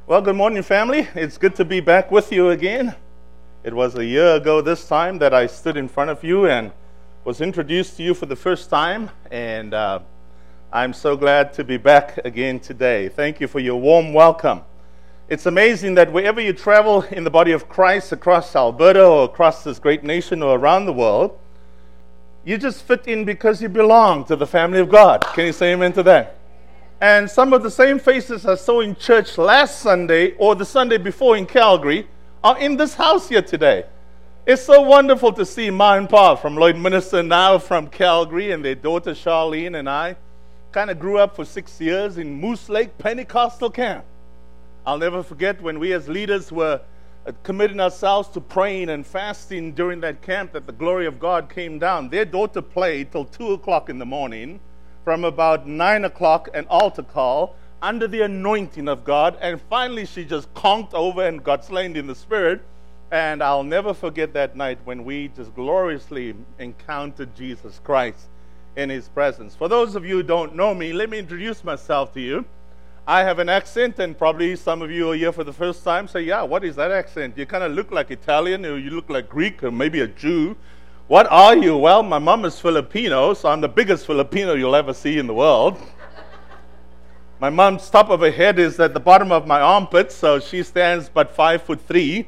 Well, good morning, family. It's good to be back with you again. It was a year ago this time that I stood in front of you and was introduced to you for the first time, and I'm so glad to be back again today. Thank you for your warm welcome. It's amazing that wherever you travel in the body of Christ, across Alberta or across this great nation or around the world, you just fit in because you belong to the family of God. Can you say amen to that? And some of the same faces I saw in church last Sunday or the Sunday before in Calgary are in this house here today. It's so wonderful to see Ma and Pa from Lloydminster now from Calgary, and their daughter Charlene and I kind of grew up for 6 years in Moose Lake Pentecostal Camp. I'll never forget when we as leaders were committing ourselves to praying and fasting during that camp that the glory of God came down. Their daughter played till 2 o'clock in the morning. From about 9 o'clock, an altar call under the anointing of God, and finally she just conked over and got slain in the spirit. And I'll never forget that night when we just gloriously encountered Jesus Christ in His presence. For those of you who don't know me, let me introduce myself to you. I have an accent, and probably some of you are here for the first time say, yeah, what is that accent? You kind of look like Italian, or you look like Greek, or maybe a Jew. What are you? Well, my mom is Filipino, so I'm the biggest Filipino you'll ever see in the world. My mom's top of her head is at the bottom of my armpit, so she stands but 5'3".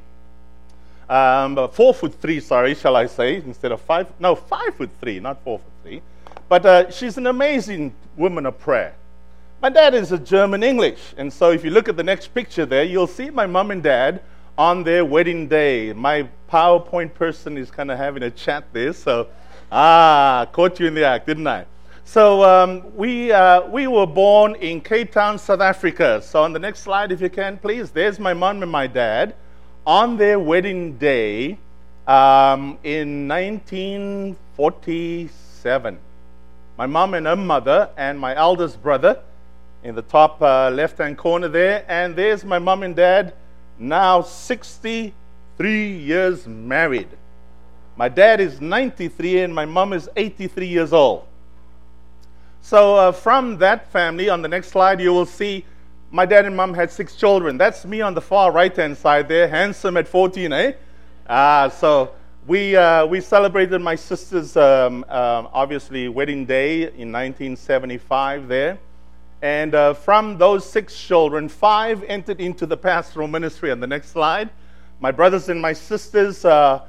4'3", sorry, shall I say, instead of 5'3", not 4'3". But she's an amazing woman of prayer. My dad is a German English, and so if you look at the next picture there, you'll see my mom and dad on their wedding day. My PowerPoint person is kind of having a chat there, so caught you in the act, didn't I? So we were born in Cape Town, South Africa. So on the next slide, if you can, please, there's my mom and my dad on their wedding day in 1947. My mom and her mother and my eldest brother in the top left-hand corner there, and there's my mom and dad, now 63 years married. My dad is 93 and my mom is 83 years old. So from that family, on the next slide, you will see my dad and mom had 6 children. That's me on the far right-hand side there, handsome at 14, eh? So we celebrated my sister's, obviously, wedding day in 1975 there. And from those 6 children, 5 entered into the pastoral ministry. On the next slide, my brothers and my sisters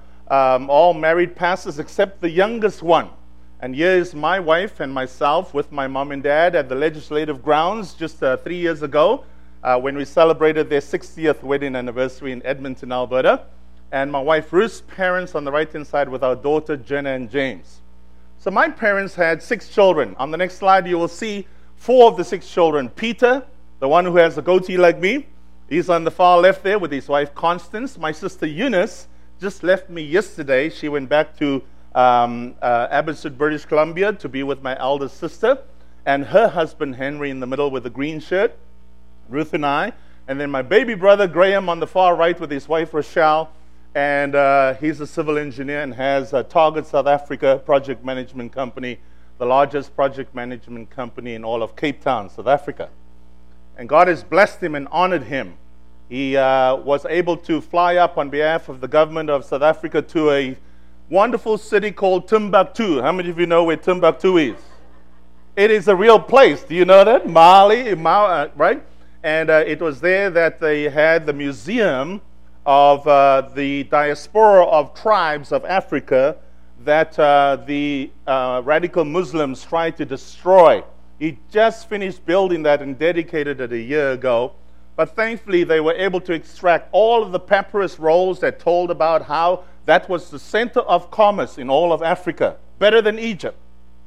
all married pastors except the youngest one. And here is my wife and myself with my mom and dad at the legislative grounds just 3 years ago when we celebrated their 60th wedding anniversary in Edmonton, Alberta. And my wife Ruth's parents on the right-hand side with our daughter Jenna and James. So my parents had 6 children. On the next slide, you will see 4 of the 6 children. Peter, the one who has a goatee like me, he's on the far left there with his wife Constance. My sister Eunice just left me yesterday. She went back to Abbotsford, British Columbia to be with my eldest sister, and her husband Henry in the middle with the green shirt, Ruth and I, and then my baby brother Graham on the far right with his wife Rochelle, and he's a civil engineer and has a Target South Africa project management company, the largest project management company in all of Cape Town, South Africa. And God has blessed him and honored him. He was able to fly up on behalf of the government of South Africa to a wonderful city called Timbuktu. How many of you know where Timbuktu is? It is a real place. Do you know that? Mali, right? And it was there that they had the museum of the diaspora of tribes of Africa that the radical Muslims tried to destroy. He just finished building that and dedicated it a year ago. But thankfully, they were able to extract all of the papyrus rolls that told about how that was the center of commerce in all of Africa, better than Egypt.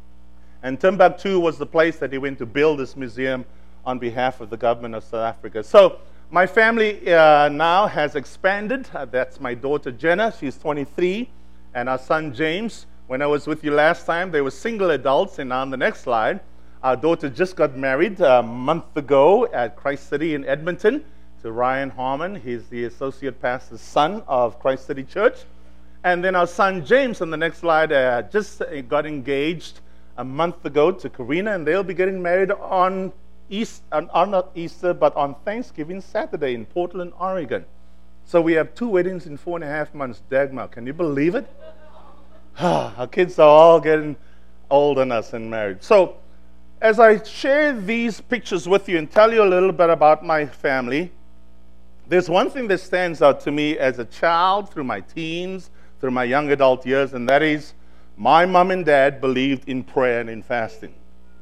And Timbuktu was the place that he went to build this museum on behalf of the government of South Africa. So my family now has expanded. That's my daughter Jenna. She's 23. And our son James. When I was with you last time, they were single adults. And on the next slide, our daughter just got married a month ago at Christ City in Edmonton to Ryan Harmon. He's the associate pastor's son of Christ City Church. And then our son James on the next slide just got engaged a month ago to Karina, and they'll be getting married on not Easter, but on Thanksgiving Saturday in Portland, Oregon. So we have 2 weddings in 4.5 months. Dagmar, can you believe it? Our kids are all getting older than us and married. So as I share these pictures with you and tell you a little bit about my family, there's one thing that stands out to me as a child, through my teens, through my young adult years, and that is my mom and dad believed in prayer and in fasting.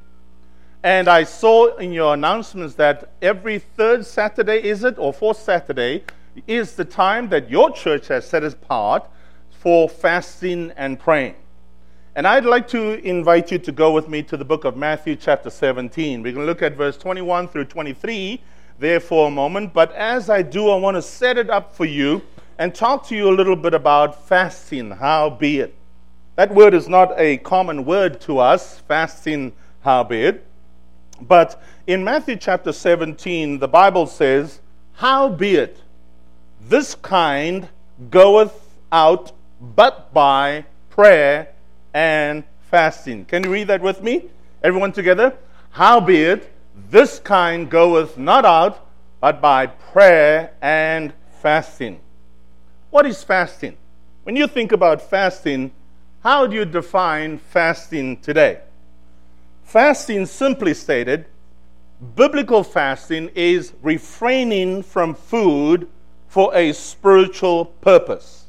And I saw in your announcements that every 3rd Saturday, is it, or 4th Saturday, is the time that your church has set apart for fasting and praying. And I'd like to invite you to go with me to the book of Matthew chapter 17. We're going to look at verse 21 through 23 there for a moment. But as I do, I want to set it up for you and talk to you a little bit about fasting, howbeit. That word is not a common word to us, fasting, howbeit. But in Matthew chapter 17, the Bible says, howbeit, this kind goeth out but by prayer and fasting. Can you read that with me? Everyone together? Howbeit, this kind goeth not out but by prayer and fasting. What is fasting? When you think about fasting, how do you define fasting today? Fasting, simply stated, biblical fasting is refraining from food for a spiritual purpose.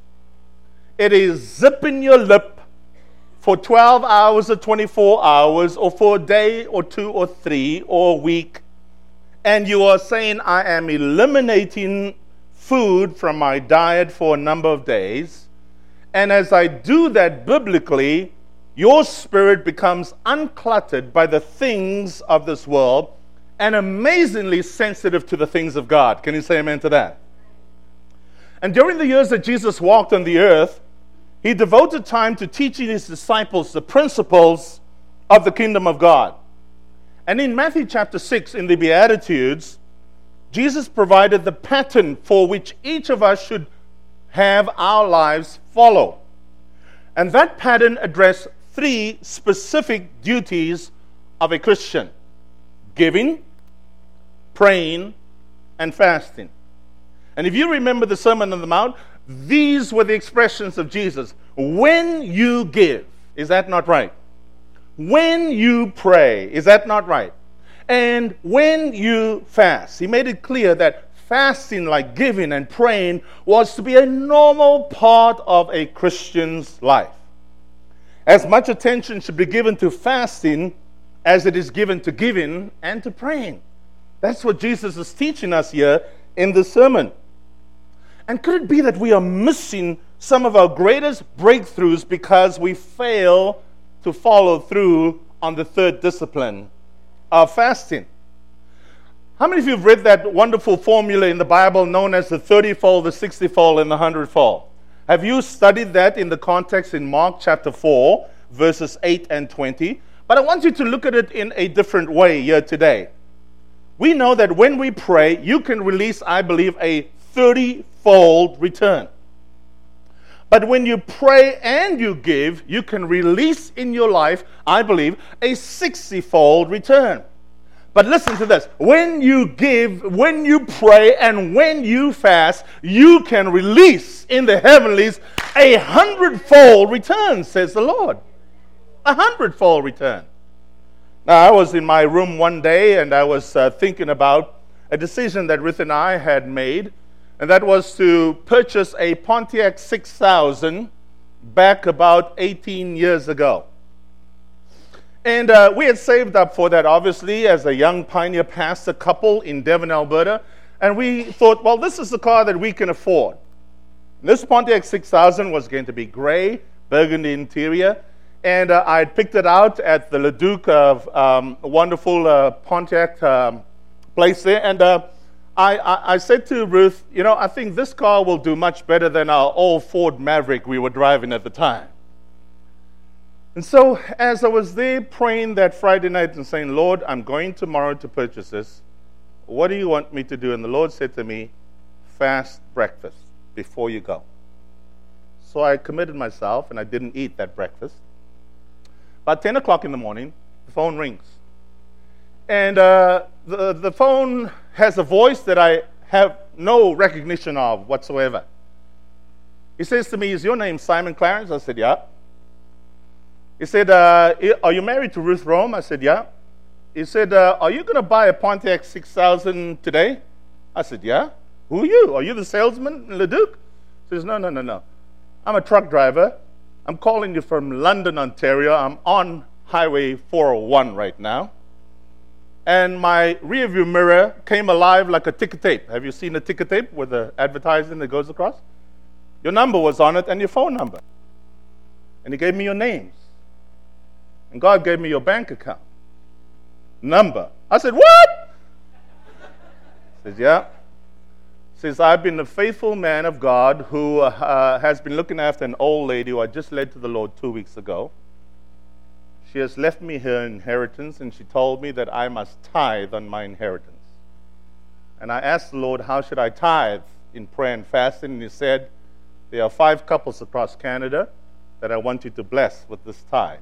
It is zipping your lip for 12 hours or 24 hours or for a day or 2 or 3 or a week. And you are saying, I am eliminating food from my diet for a number of days. And as I do that biblically, your spirit becomes uncluttered by the things of this world and amazingly sensitive to the things of God. Can you say amen to that? And during the years that Jesus walked on the earth, he devoted time to teaching his disciples the principles of the kingdom of God. And in Matthew chapter 6, in the Beatitudes, Jesus provided the pattern for which each of us should have our lives follow. And that pattern addressed 3 specific duties of a Christian: giving, praying, and fasting. And if you remember the Sermon on the Mount, these were the expressions of Jesus. When you give, is that not right? When you pray, is that not right? And when you fast. He made it clear that fasting, like giving and praying, was to be a normal part of a Christian's life. As much attention should be given to fasting as it is given to giving and to praying. That's what Jesus is teaching us here in the sermon. And could it be that we are missing some of our greatest breakthroughs because we fail to follow through on the 3rd discipline of fasting? How many of you have read that wonderful formula in the Bible known as the 30-fold, the 60-fold, and the 100-fold? Have you studied that in the context in Mark chapter 4, verses 8 and 20? But I want you to look at it in a different way here today. We know that when we pray, you can release, I believe, a 30-fold return. But when you pray and you give, you can release in your life, I believe, a 60-fold return. But listen to this. When you give, when you pray, and when you fast, you can release in the heavenlies a 100-fold return, says the Lord. A 100-fold return. Now, I was in my room one day, and I was thinking about a decision that Ruth and I had made, and that was to purchase a Pontiac 6000 back about 18 years ago. And we had saved up for that, obviously, as a young pioneer pastor couple in Devon, Alberta. And we thought, well, this is the car that we can afford. This Pontiac 6000 was going to be gray, burgundy interior. And I had picked it out at the Leduc wonderful Pontiac place there. And I said to Ruth, you know, I think this car will do much better than our old Ford Maverick we were driving at the time. And so as I was there praying that Friday night and saying, Lord, I'm going tomorrow to purchase this. What do you want me to do? And the Lord said to me, fast breakfast before you go. So I committed myself and I didn't eat that breakfast. About 10 o'clock in the morning, the phone rings. And the phone has a voice that I have no recognition of whatsoever. He says to me, "Is your name Simon Clarence?" I said, "Yeah." He said, "Are you married to Ruth Rome?" I said, "Yeah." He said, "Are you going to buy a Pontiac 6000 today?" I said, "Yeah." "Who are you? Are you the salesman in Leduc?" He says, No. I'm a truck driver. I'm calling you from London, Ontario. I'm on Highway 401 right now. And my rearview mirror came alive like a ticker tape. Have you seen a ticker tape with the advertising that goes across? Your number was on it and your phone number. And he gave me your names. And God gave me your bank account number. I said, "What?" He says, "Yeah." He says, "I've been a faithful man of God who has been looking after an old lady who I just led to the Lord 2 weeks ago. She has left me her inheritance, and she told me that I must tithe on my inheritance. And I asked the Lord, how should I tithe in prayer and fasting? And he said, there are 5 couples across Canada that I want you to bless with this tithe.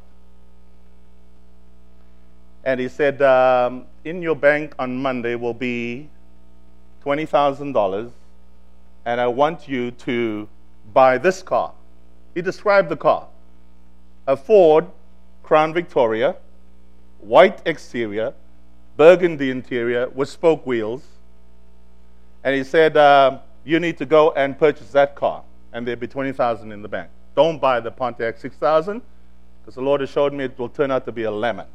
And he said, in your bank on Monday will be $20,000, and I want you to buy this car." He described the car. A Ford Crown Victoria, white exterior, burgundy interior with spoke wheels. And he said, you need to go and purchase that car, and there'll be $20,000 in the bank. Don't buy the Pontiac 6000, because the Lord has showed me it will turn out to be a lemon.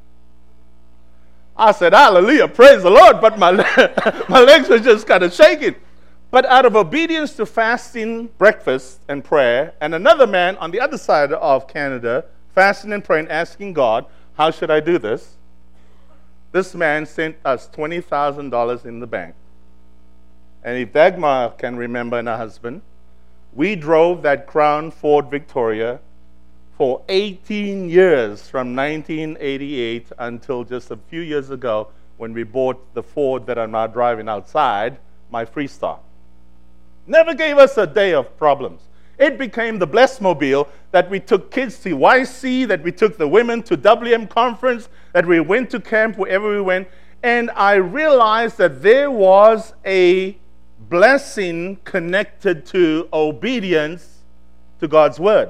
I said, "Hallelujah, praise the Lord," but my legs were just kind of shaking. But out of obedience to fasting, breakfast, and prayer, and another man on the other side of Canada, fasting and praying, asking God, how should I do this? This man sent us $20,000 in the bank. And if Dagmar can remember, and her husband, we drove that Crown Ford Victoria for 18 years, from 1988 until just a few years ago when we bought the Ford that I'm now driving outside, my Freestar. Never gave us a day of problems. It became the Blessmobile that we took kids to YC, that we took the women to WM conference, that we went to camp wherever we went. And I realized that there was a blessing connected to obedience to God's word.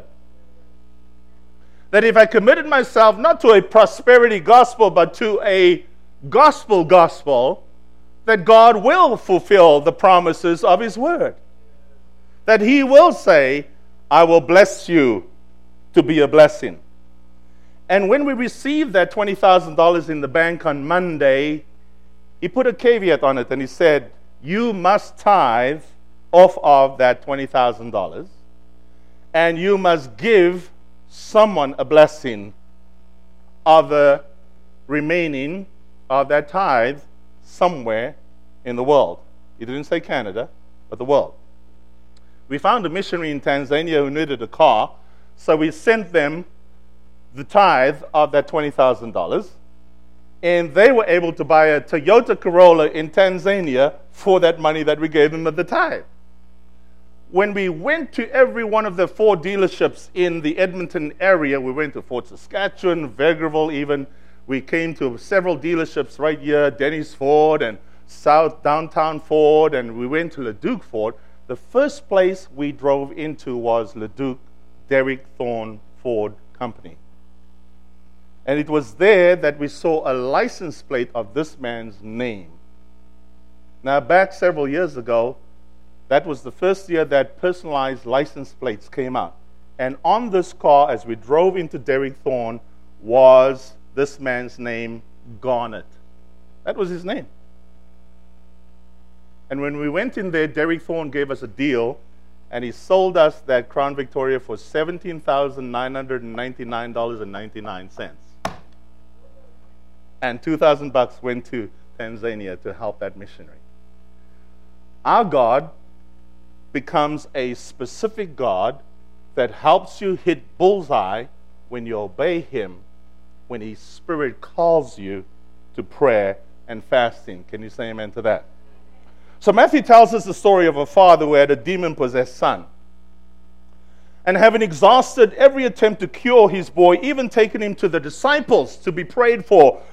That if I committed myself not to a prosperity gospel, but to a gospel, that God will fulfill the promises of his word. That he will say, I will bless you to be a blessing. And when we received that $20,000 in the bank on Monday, he put a caveat on it and he said, you must tithe off of that $20,000 and you must give someone a blessing of the remaining of that tithe somewhere in the world. He didn't say Canada, but the world. We found a missionary in Tanzania who needed a car, so we sent them the tithe of that $20,000, and they were able to buy a Toyota Corolla in Tanzania for that money that we gave them at the tithe. When we went to every one of the 4 dealerships in the Edmonton area, we went to Fort Saskatchewan, Vegreville even, we came to several dealerships right here, Denny's Ford and South Downtown Ford, and we went to Leduc Ford. The first place we drove into was Leduc Derek Thorne Ford Company. And it was there that we saw a license plate of this man's name. Now, back several years ago, that was the first year that personalized license plates came out. And on this car, as we drove into Derek Thorne, was this man's name, Garnet. That was his name. And when we went in there, Derek Thorne gave us a deal, and he sold us that Crown Victoria for $17,999.99. And $2,000 went to Tanzania to help that missionary. Our God becomes a specific God that helps you hit bullseye when you obey him, when his Spirit calls you to prayer and fasting. Can you say amen to that? So Matthew tells us the story of a father who had a demon-possessed son. And having exhausted every attempt to cure his boy, even taken him to the disciples to be prayed for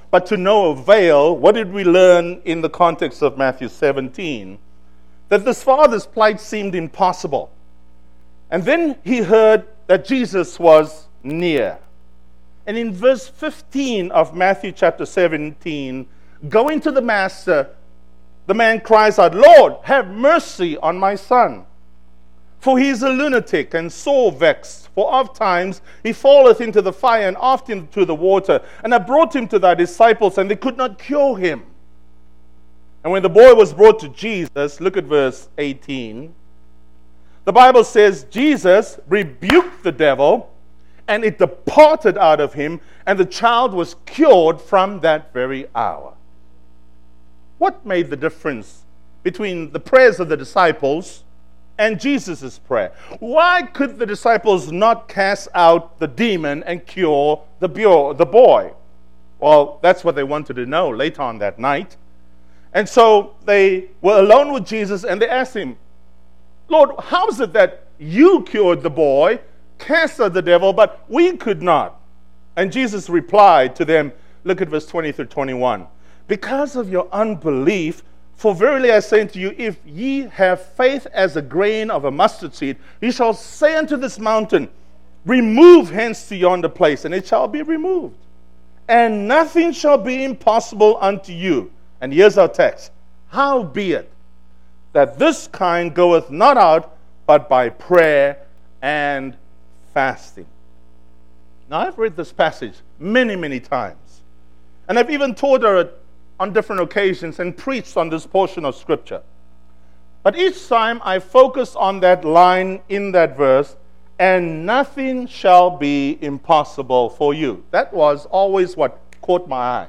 but to no avail, what did we learn in the context of Matthew 17? That this father's plight seemed impossible. And then he heard that Jesus was near. And in verse 15 of Matthew chapter 17, going to the master, the man cries out, "Lord, have mercy on my son. For he is a lunatic and sore vexed. For oft times he falleth into the fire and oft into the water. And I brought him to thy disciples, and they could not cure him." And when the boy was brought to Jesus, look at verse 18. The Bible says, Jesus rebuked the devil, and it departed out of him, and the child was cured from that very hour. What made the difference between the prayers of the disciples and Jesus' prayer? Why could the disciples not cast out the demon and cure the boy? Well, that's what they wanted to know later on that night. And so they were alone with Jesus, and they asked him, "Lord, how is it that you cured the boy, cast out the devil, but we could not?" And Jesus replied to them, look at verse 20 through 21. "Because of your unbelief, for verily I say unto you, if ye have faith as a grain of a mustard seed, ye shall say unto this mountain, remove hence to yonder place, and it shall be removed. And nothing shall be impossible unto you." And here's our text. "Howbeit, that this kind goeth not out, but by prayer and fasting." Now, I've read this passage many, many times. And I've even taught her on different occasions and preached on this portion of Scripture. But each time I focus on that line in that verse, "and nothing shall be impossible for you." That was always what caught my eye.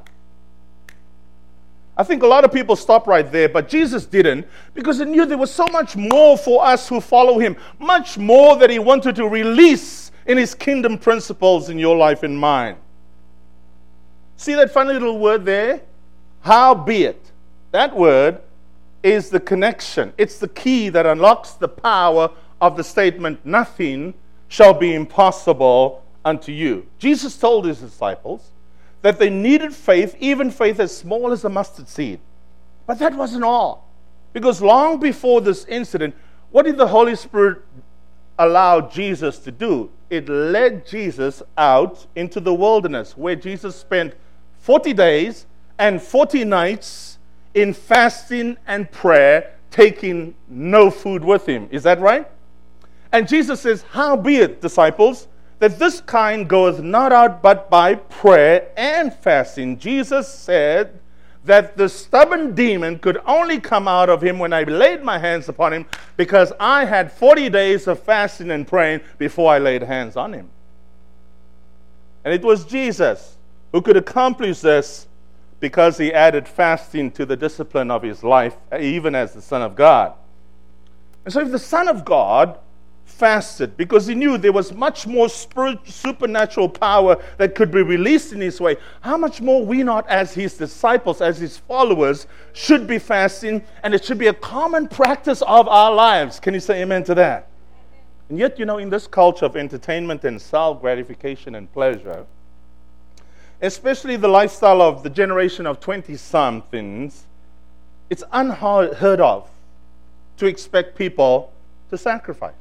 I think a lot of people stop right there, but Jesus didn't, because he knew there was so much more for us who follow him, much more that he wanted to release in his kingdom principles in your life and mine. See that funny little word there? Howbeit. That word is the connection. It's the key that unlocks the power of the statement, "Nothing shall be impossible unto you." Jesus told his disciples that they needed faith, even faith as small as a mustard seed. But that wasn't all. Because long before this incident, what did the Holy Spirit allow Jesus to do? It led Jesus out into the wilderness, where Jesus spent 40 days and 40 nights in fasting and prayer, taking no food with him. Is that right? And Jesus says, "Howbeit, disciples, that this kind goeth not out but by prayer and fasting." Jesus said that the stubborn demon could only come out of him when I laid my hands upon him, because I had 40 days of fasting and praying before I laid hands on him. And it was Jesus who could accomplish this, because he added fasting to the discipline of his life, even as the Son of God. And so if the Son of God fasted because he knew there was much more supernatural power that could be released in his way, how much more we not, as his disciples, as his followers, should be fasting, and it should be a common practice of our lives. Can you say amen to that? And yet, in this culture of entertainment and self-gratification and pleasure, especially the lifestyle of the generation of 20-somethings, it's unheard of to expect people to sacrifice.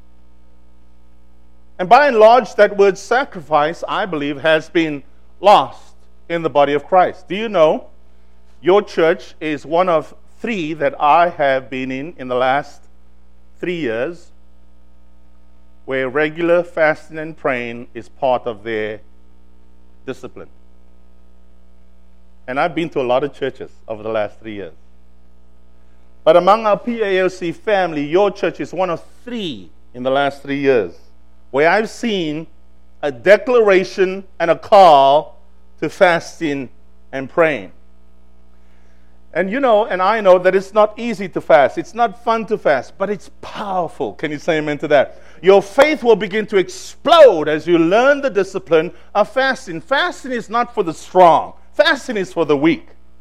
And by and large, that word sacrifice, I believe, has been lost in the body of Christ. Do you know your church is one of 3 that I have been in the last 3 years, where regular fasting and praying is part of their discipline. And I've been to a lot of churches over the last 3 years. But among our PAOC family, your church is one of 3 in the last 3 years, where I've seen a declaration and a call to fasting and praying. And and I know that it's not easy to fast. It's not fun to fast, but it's powerful. Can you say amen to that? Your faith will begin to explode as you learn the discipline of fasting. Fasting is not for the strong. Fasting is for the weak.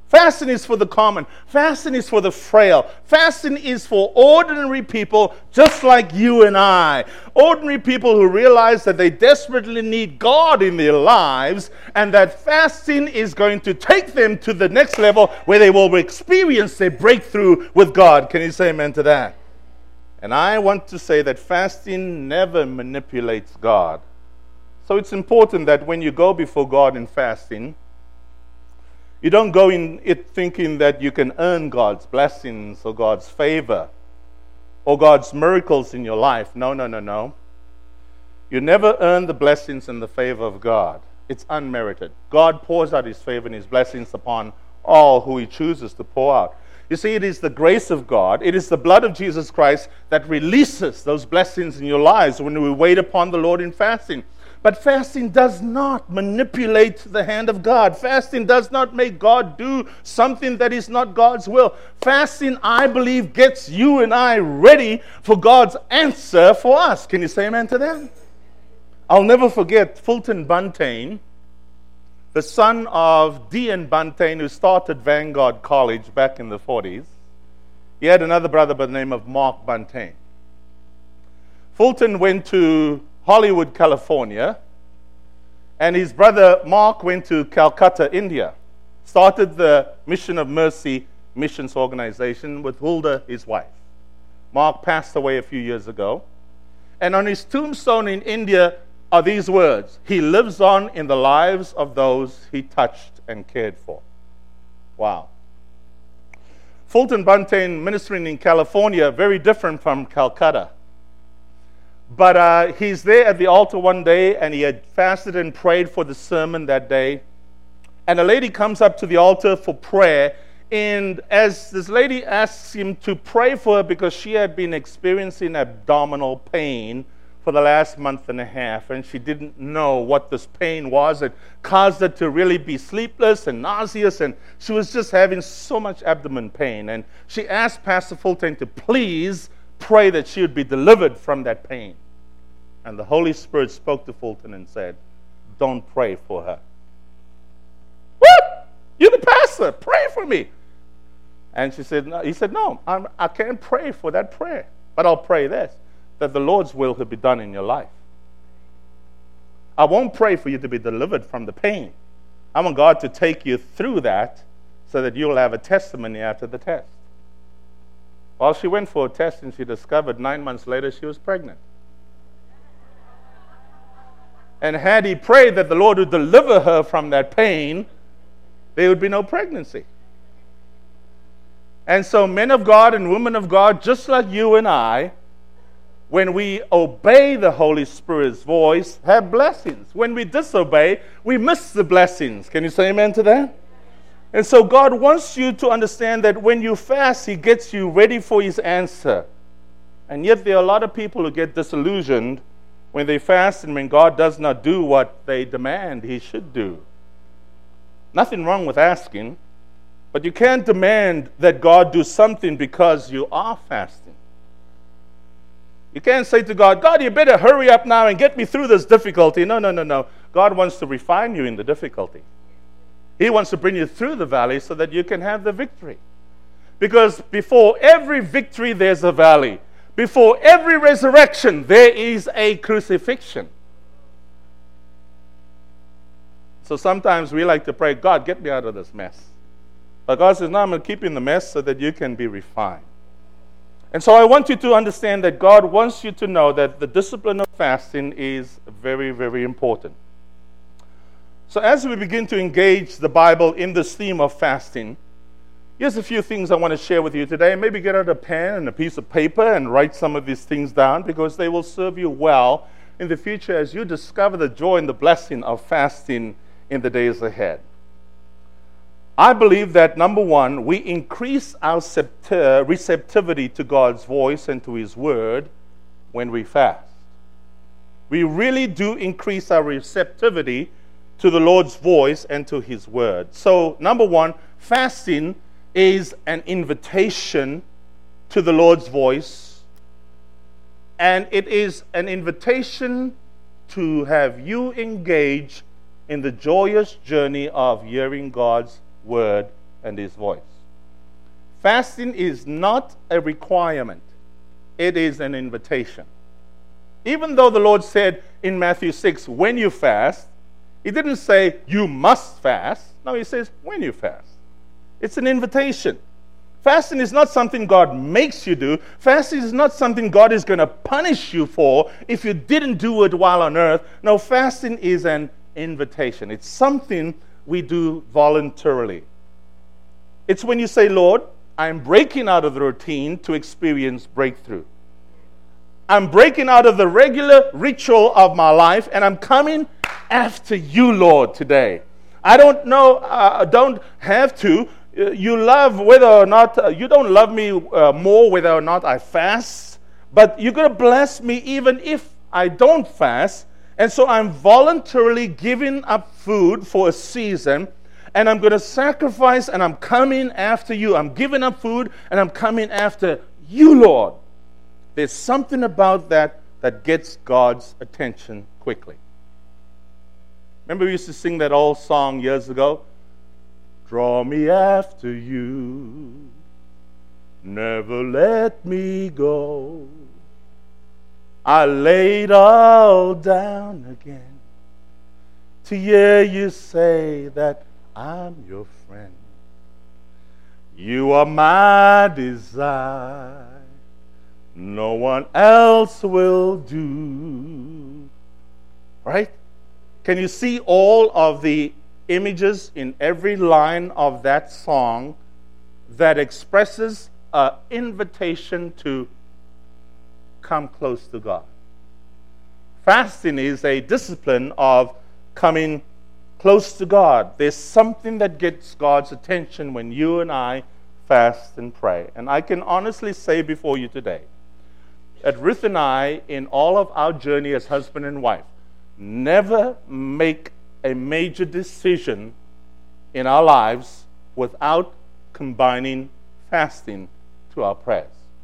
Fasting is for the common. Fasting is for the frail. Fasting is for ordinary people just like you and I. Ordinary people who realize that they desperately need God in their lives, and that fasting is going to take them to the next level where they will experience their breakthrough with God. Can you say amen to that? And I want to say that fasting never manipulates God. So it's important that when you go before God in fasting, you don't go in it thinking that you can earn God's blessings or God's favor or God's miracles in your life. No, no, no, no. You never earn the blessings and the favor of God. It's unmerited. God pours out His favor and His blessings upon all who He chooses to pour out. You see, it is the grace of God, it is the blood of Jesus Christ that releases those blessings in your lives when we wait upon the Lord in fasting. But fasting does not manipulate the hand of God. Fasting does not make God do something that is not God's will. Fasting, I believe, gets you and I ready for God's answer for us. Can you say amen to that? I'll never forget Fulton Buntain, the son of D.N. Buntain, who started Vanguard College back in the 40s. He had another brother by the name of Mark Buntain. Fulton went to Hollywood, California, and his brother Mark went to Calcutta, India, started the Mission of Mercy missions organization with Hulda, his wife. Mark passed away a few years ago, and on his tombstone in India are these words: "He lives on in the lives of those he touched and cared for." Wow. Fulton Buntain ministering in California, very different from Calcutta. But he's there at the altar one day, and he had fasted and prayed for the sermon that day. And a lady comes up to the altar for prayer, and as this lady asks him to pray for her because she had been experiencing abdominal pain for the last month and a half, and she didn't know what this pain was. It caused her to really be sleepless and nauseous, and she was just having so much abdomen pain. And she asked Pastor Fulton to please pray that she would be delivered from that pain. And the Holy Spirit spoke to Fulton and said, "Don't pray for her." "What? You're the pastor. Pray for me." And she said, no. He said, "No, I can't pray for that prayer. But I'll pray this, that the Lord's will be done in your life. I won't pray for you to be delivered from the pain. I want God to take you through that so that you'll have a testimony after the test." Well, she went for a test, and she discovered 9 months later she was pregnant. And had he prayed that the Lord would deliver her from that pain, there would be no pregnancy. And so men of God and women of God, just like you and I, when we obey the Holy Spirit's voice, have blessings. When we disobey, we miss the blessings. Can you say amen to that? And so God wants you to understand that when you fast, He gets you ready for His answer. And yet there are a lot of people who get disillusioned when they fast and when God does not do what they demand He should do. Nothing wrong with asking, but you can't demand that God do something because you are fasting. You can't say to God, "God, you better hurry up now and get me through this difficulty." No, no, no, no. God wants to refine you in the difficulty. He wants to bring you through the valley so that you can have the victory. Because before every victory, there's a valley. Before every resurrection, there is a crucifixion. So sometimes we like to pray, "God, get me out of this mess." But God says, "No, I'm going to keep you in the mess so that you can be refined." And so I want you to understand that God wants you to know that the discipline of fasting is very, very important. So as we begin to engage the Bible in this theme of fasting, here's a few things I want to share with you today. Maybe get out a pen and a piece of paper and write some of these things down, because they will serve you well in the future as you discover the joy and the blessing of fasting in the days ahead. I believe that, number one, we increase our receptivity to God's voice and to His Word when we fast. We really do increase our receptivity to the Lord's voice and to His Word. So, number one, fasting is an invitation to the Lord's voice, and it is an invitation to have you engage in the joyous journey of hearing God's Word and His voice. Fasting is not a requirement. It is an invitation. Even though the Lord said in Matthew 6, when you fast, He didn't say you must fast. No, He says when you fast. It's an invitation. Fasting is not something God makes you do. Fasting is not something God is going to punish you for if you didn't do it while on earth. No, fasting is an invitation. It's something we do voluntarily. It's when you say, Lord, I'm breaking out of the routine to experience breakthrough. I'm breaking out of the regular ritual of my life, and I'm coming after you, Lord, today. I don't know, don't have to. You love whether or not, you don't love me more whether or not I fast, but you're going to bless me even if I don't fast. And so I'm voluntarily giving up food for a season, and I'm going to sacrifice, and I'm coming after you. I'm giving up food, and I'm coming after you, Lord. There's something about that gets God's attention quickly. Remember we used to sing that old song years ago? Draw me after you, never let me go. I lay it all down again to hear you say that I'm your friend. You are my desire, no one else will do. Right? Can you see all of the images in every line of that song that expresses an invitation to come close to God? Fasting is a discipline of coming close to God. There's something that gets God's attention when you and I fast and pray. And I can honestly say before you today that Ruth and I, in all of our journey as husband and wife, never make a major decision in our lives without combining fasting to our prayers.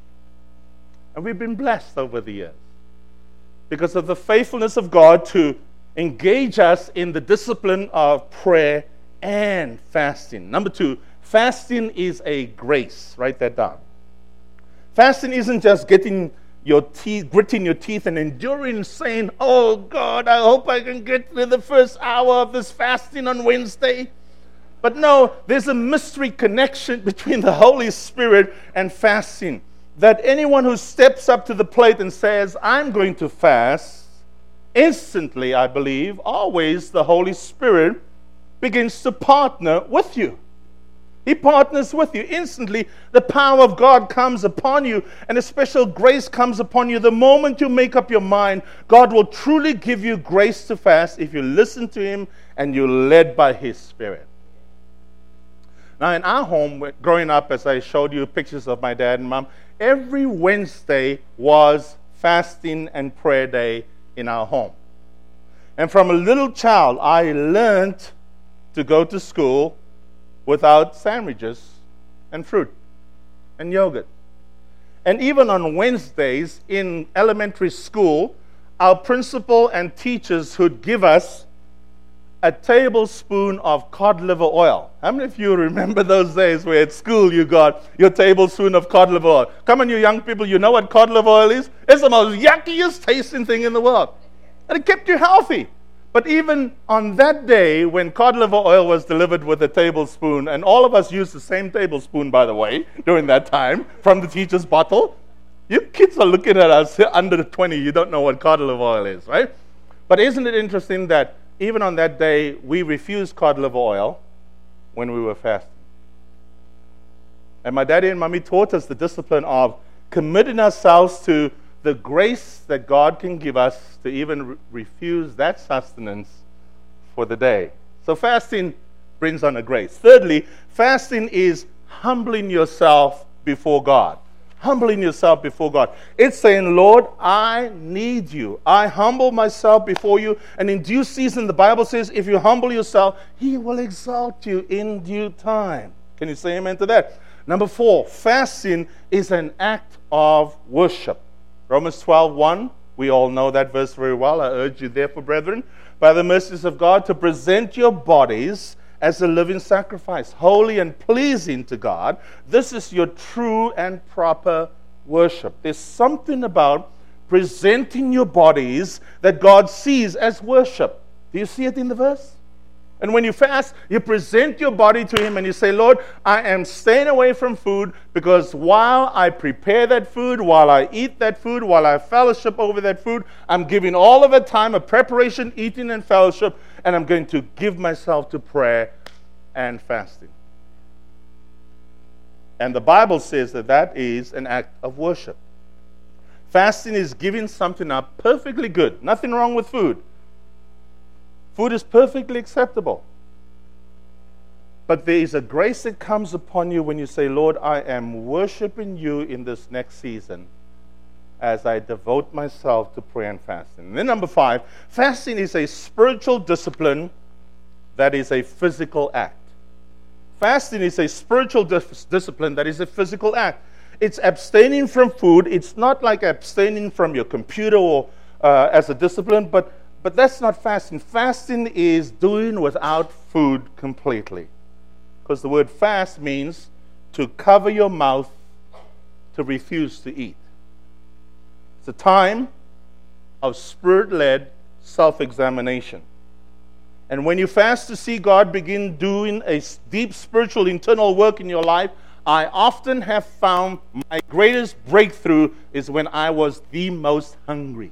And we've been blessed over the years because of the faithfulness of God to engage us in the discipline of prayer and fasting. Number 2, fasting is a grace. Write that down. Fasting isn't just gritting your teeth and enduring, saying, oh God, I hope I can get through the first hour of this fasting on Wednesday. But no, there's a mystery connection between the Holy Spirit and fasting. That anyone who steps up to the plate and says, I'm going to fast, instantly, I believe, always the Holy Spirit begins to partner with you. He partners with you. Instantly, the power of God comes upon you, and a special grace comes upon you. The moment you make up your mind, God will truly give you grace to fast if you listen to Him and you're led by His Spirit. Now, in our home, growing up, as I showed you pictures of my dad and mom, every Wednesday was fasting and prayer day in our home. And from a little child, I learned to go to school without sandwiches and fruit and yogurt. And even on Wednesdays in elementary school, our principal and teachers would give us a tablespoon of cod liver oil. How many of you remember those days where at school you got your tablespoon of cod liver oil? Come on, you young people, you know what cod liver oil is? It's the most yuckiest tasting thing in the world. And it kept you healthy. But even on that day, when cod liver oil was delivered with a tablespoon, and all of us used the same tablespoon, by the way, during that time, from the teacher's bottle, you kids are looking at us under 20, you don't know what cod liver oil is, right? But isn't it interesting that even on that day, we refused cod liver oil when we were fasting? And my daddy and mommy taught us the discipline of committing ourselves to the grace that God can give us to even refuse that sustenance for the day. So fasting brings on a grace. Thirdly, fasting is humbling yourself before God. Humbling yourself before God. It's saying, Lord, I need you. I humble myself before you. And in due season, the Bible says, if you humble yourself, He will exalt you in due time. Can you say amen to that? Number 4, fasting is an act of worship. Romans 12:1, we all know that verse very well. I urge you therefore, brethren, by the mercies of God, to present your bodies as a living sacrifice, holy and pleasing to God. This is your true and proper worship. There's something about presenting your bodies that God sees as worship. Do you see it in the verse? And when you fast, you present your body to Him and you say, Lord, I am staying away from food because while I prepare that food, while I eat that food, while I fellowship over that food, I'm giving all of it time of preparation, eating, and fellowship, and I'm going to give myself to prayer and fasting. And the Bible says that that is an act of worship. Fasting is giving something up perfectly good. Nothing wrong with food. Food is perfectly acceptable. But there is a grace that comes upon you when you say, Lord, I am worshiping you in this next season as I devote myself to prayer and fasting. And then number 5, fasting is a spiritual discipline that is a physical act. Fasting is a spiritual discipline that is a physical act. It's abstaining from food. It's not like abstaining from your computer or as a discipline, but that's not fasting. Fasting is doing without food completely. Because the word fast means to cover your mouth, to refuse to eat. It's a time of spirit-led self-examination. And when you fast to see God begin doing a deep spiritual internal work in your life, I often have found my greatest breakthrough is when I was the most hungry.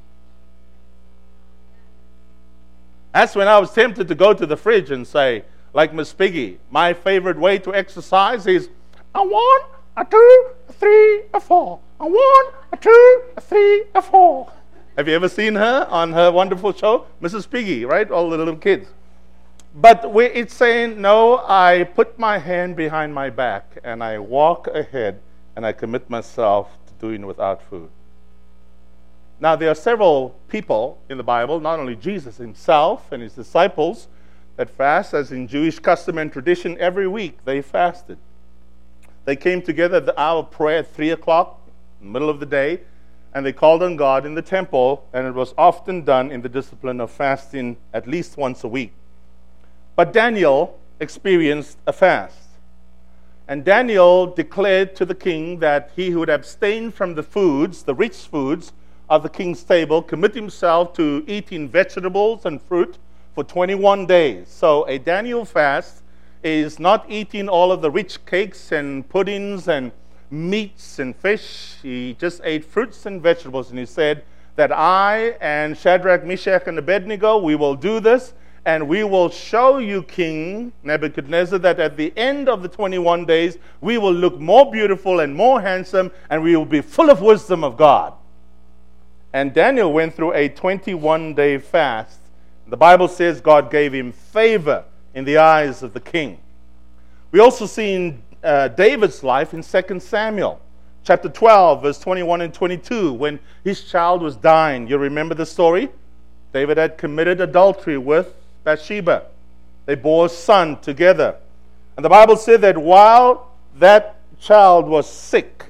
That's when I was tempted to go to the fridge and say, like Miss Piggy, my favorite way to exercise is, I want a 2, a 3, a 4. I want a 2, a 3, a 4. Have you ever seen her on her wonderful show? Mrs. Piggy, right? All the little kids. But it's saying, no, I put my hand behind my back and I walk ahead and I commit myself to doing without food. Now, there are several people in the Bible, not only Jesus himself and his disciples, that fast, as in Jewish custom and tradition, every week they fasted. They came together at the hour of prayer at 3 o'clock, in the middle of the day, and they called on God in the temple, and it was often done in the discipline of fasting at least once a week. But Daniel experienced a fast. And Daniel declared to the king that he would abstain from the foods, the rich foods, of the king's table, commit himself to eating vegetables and fruit for 21 days. So a Daniel fast is not eating all of the rich cakes and puddings and meats and fish. He just ate fruits and vegetables. And he said that I and Shadrach, Meshach, and Abednego, we will do this. And we will show you, King Nebuchadnezzar, that at the end of the 21 days, we will look more beautiful and more handsome, and we will be full of wisdom of God. And Daniel went through a 21-day fast. The Bible says God gave him favor in the eyes of the king. We also see in David's life in 2 Samuel, chapter 12, verse 21 and 22, when his child was dying. You remember the story? David had committed adultery with Bathsheba. They bore a son together. And the Bible said that while that child was sick,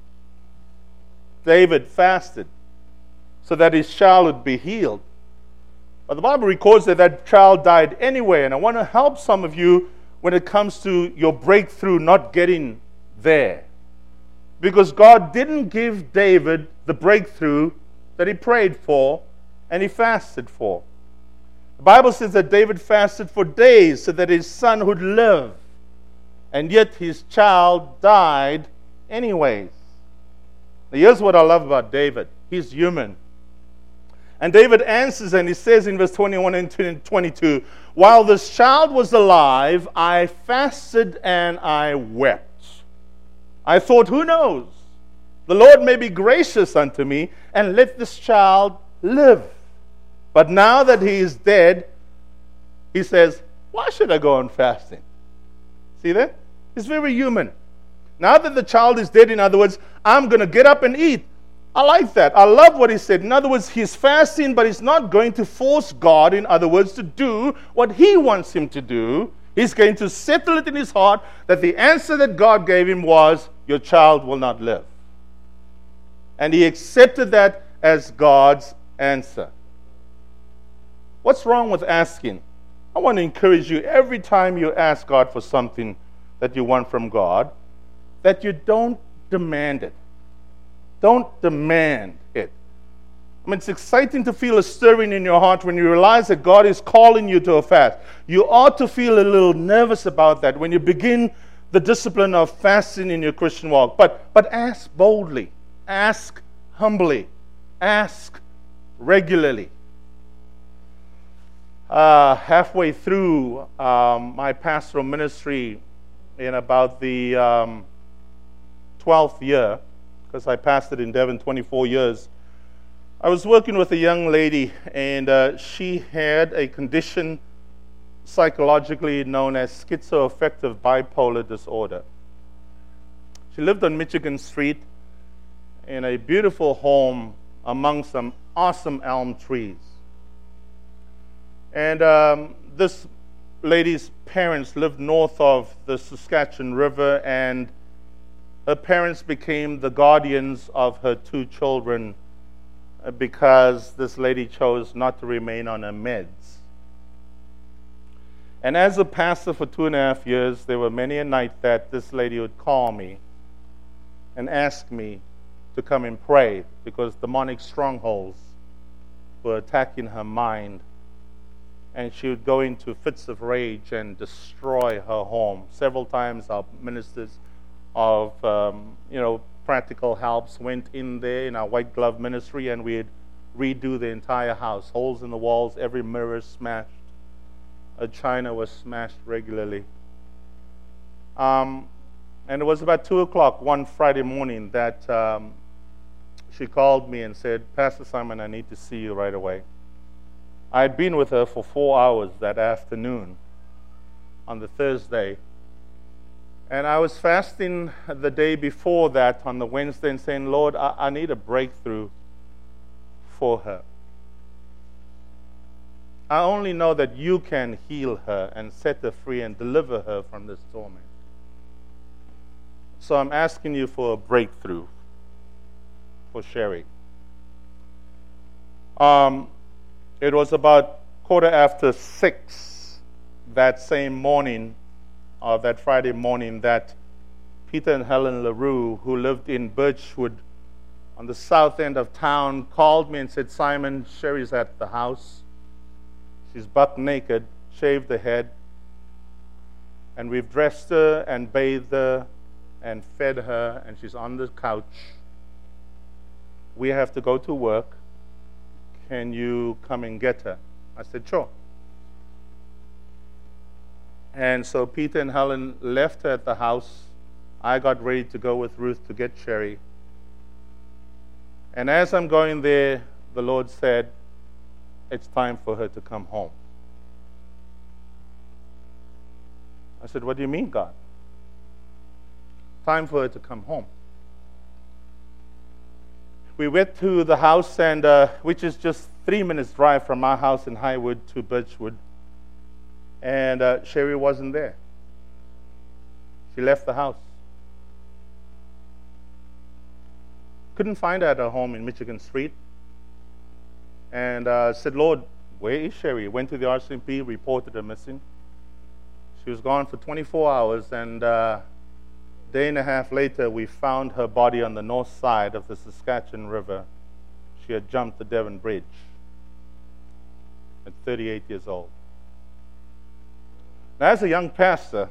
David fasted so that his child would be healed. But the Bible records that that child died anyway. And I want to help some of you when it comes to your breakthrough not getting there. Because God didn't give David the breakthrough that he prayed for and he fasted for. The Bible says that David fasted for days so that his son would live. And yet his child died anyways. Now here's what I love about David. He's human. And David answers and he says in verse 21 and 22, while this child was alive, I fasted and I wept. I thought, who knows? The Lord may be gracious unto me and let this child live. But now that he is dead, he says, why should I go on fasting? See that? He's very human. Now that the child is dead, in other words, I'm going to get up and eat. I like that. I love what he said. In other words, he's fasting, but he's not going to force God, in other words, to do what he wants him to do. He's going to settle it in his heart that the answer that God gave him was, your child will not live. And he accepted that as God's answer. What's wrong with asking? I want to encourage you every time you ask God for something that you want from God, that you don't demand it. Don't demand it. I mean, it's exciting to feel a stirring in your heart when you realize that God is calling you to a fast. You ought to feel a little nervous about that when you begin the discipline of fasting in your Christian walk. But ask boldly, ask humbly, ask regularly. Halfway through my pastoral ministry in about the 12th year, because I pastored in Devon 24 years, I was working with a young lady, and she had a condition psychologically known as schizoaffective bipolar disorder. She lived on Michigan Street in a beautiful home among some awesome elm trees. And this lady's parents lived north of the Saskatchewan River, and her parents became the guardians of her two children because this lady chose not to remain on her meds. And as a pastor for 2.5 years, there were many a night that this lady would call me and ask me to come and pray because demonic strongholds were attacking her mind. And she would go into fits of rage and destroy her home. Several times our ministers of practical helps went in there in our white glove ministry, and we'd redo the entire house. Holes in the walls, every mirror smashed. A china was smashed regularly. And it was about 2 o'clock one Friday morning that she called me and said, "Pastor Simon, I need to see you right away." I had been with her for 4 hours that afternoon on the Thursday. And I was fasting the day before that on the Wednesday and saying, "Lord, I need a breakthrough for her. I only know that you can heal her and set her free and deliver her from this torment. So I'm asking you for a breakthrough for Sherry." It was about 6:15 that same morning, that Friday morning, that Peter and Helen LaRue, who lived in Birchwood on the south end of town, called me and said, "Simon, Sherry's at the house. She's buck naked, shaved her head, and we've dressed her and bathed her and fed her, and she's on the couch. We have to go to work. Can you come and get her?" I said, "Sure." And so Peter and Helen left her at the house. I got ready to go with Ruth to get Sherry. And as I'm going there, the Lord said, "It's time for her to come home." I said, "What do you mean, God?" "Time for her to come home." We went to the house, and which is just 3 minutes drive from my house in Highwood to Birchwood. And Sherry wasn't there. She left the house. Couldn't find her at her home in Michigan Street. And said, "Lord, where is Sherry?" Went to the RCMP, reported her missing. She was gone for 24 hours, and a day and a half later, we found her body on the north side of the Saskatchewan River. She had jumped the Devon Bridge at 38 years old. Now, as a young pastor,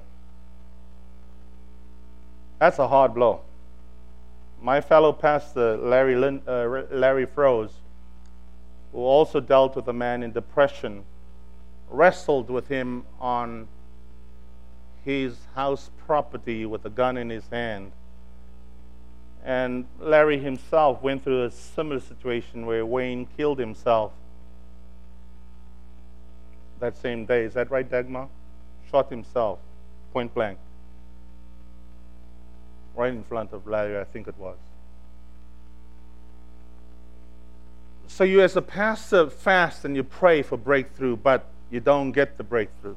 that's a hard blow. My fellow pastor, Larry Froese, who also dealt with a man in depression, wrestled with him on his house property with a gun in his hand. And Larry himself went through a similar situation where Wayne killed himself that same day. Is that right, Dagmar? Shot himself, point blank. Right in front of Larry, I think it was. So you as a pastor fast and you pray for breakthrough, but you don't get the breakthrough.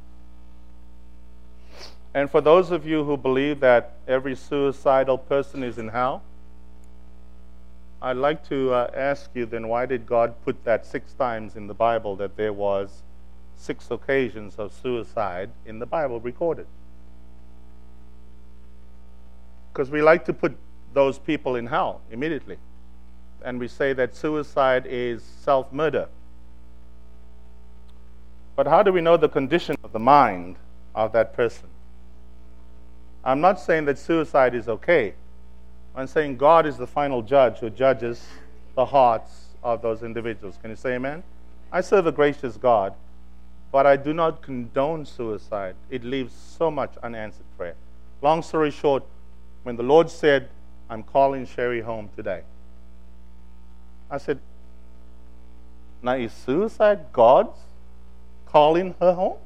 And for those of you who believe that every suicidal person is in hell, I'd like to ask you then, why did God put that 6 times in the Bible that there was 6 occasions of suicide in the Bible recorded. Because we like to put those people in hell immediately. And we say that suicide is self-murder. But how do we know the condition of the mind of that person? I'm not saying that suicide is okay. I'm saying God is the final judge who judges the hearts of those individuals. Can you say amen? I serve a gracious God, but I do not condone suicide. It leaves so much unanswered prayer. Long story short, when the Lord said, I'm calling Sherry home today, I said, now is suicide God's calling her home?